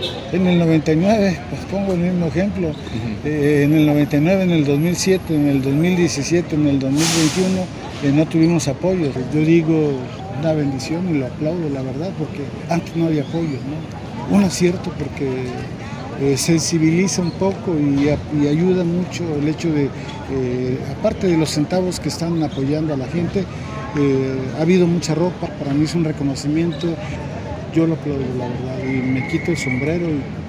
En el 99, pues pongo el mismo ejemplo, en el 99, en el 2007, en el 2017, en el 2021, no tuvimos apoyo. Yo digo una bendición y lo aplaudo, la verdad, porque antes no había apoyo, ¿no? Un acierto porque sensibiliza un poco y ayuda mucho el hecho de, aparte de los centavos que están apoyando a la gente, ha habido mucha ropa, para mí es un reconocimiento, yo lo aplaudo, la verdad, y me quito el sombrero.